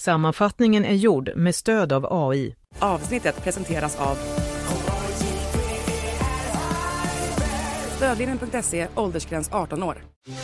Sammanfattningen är gjord med stöd av AI. Avsnittet presenteras av Stödlinjen.se, åldersgräns 18 år.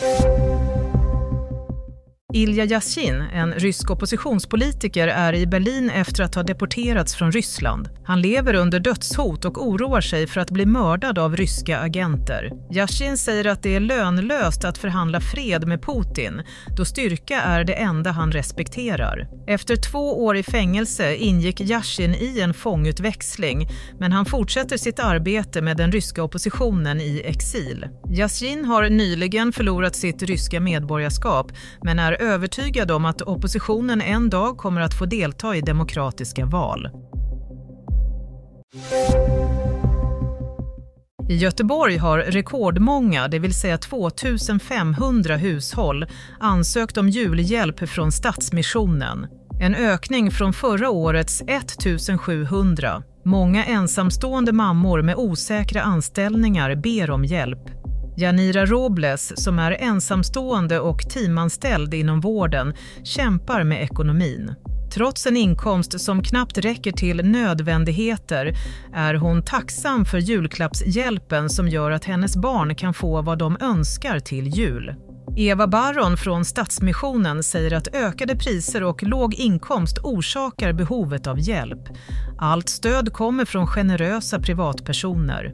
Ilja Yashin, en rysk oppositionspolitiker, är i Berlin efter att ha deporterats från Ryssland. Han lever under dödshot och oroar sig för att bli mördad av ryska agenter. Yashin säger att det är lönlöst att förhandla fred med Putin, då styrka är det enda han respekterar. Efter 2 år i fängelse ingick Yashin i en fångutväxling, men han fortsätter sitt arbete med den ryska oppositionen i exil. Yashin har nyligen förlorat sitt ryska medborgarskap, men är övertygad om att oppositionen en dag kommer att få delta i demokratiska val. I Göteborg har rekordmånga, det vill säga 2500 hushåll, ansökt om julhjälp från Stadsmissionen. En ökning från förra årets 1700. Många ensamstående mammor med osäkra anställningar ber om hjälp. Janira Robles, som är ensamstående och teamanställd inom vården, kämpar med ekonomin. Trots en inkomst som knappt räcker till nödvändigheter är hon tacksam för julklappshjälpen som gör att hennes barn kan få vad de önskar till jul. Eva Baron från Stadsmissionen säger att ökade priser och låg inkomst orsakar behovet av hjälp. Allt stöd kommer från generösa privatpersoner.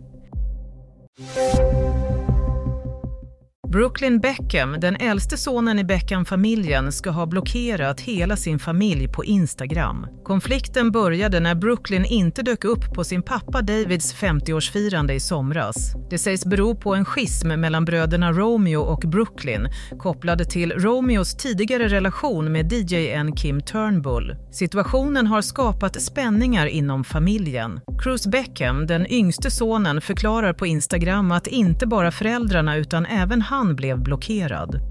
Brooklyn Beckham, den äldste sonen i Beckham-familjen, ska ha blockerat hela sin familj på Instagram. Konflikten började när Brooklyn inte dök upp på sin pappa Davids 50-årsfirande i somras. Det sägs bero på en schism mellan bröderna Romeo och Brooklyn, kopplade till Romeos tidigare relation med DJ:n Kim Turnbull. Situationen har skapat spänningar inom familjen. Cruz Beckham, den yngste sonen, förklarar på Instagram att inte bara föräldrarna utan även han blev blockerad.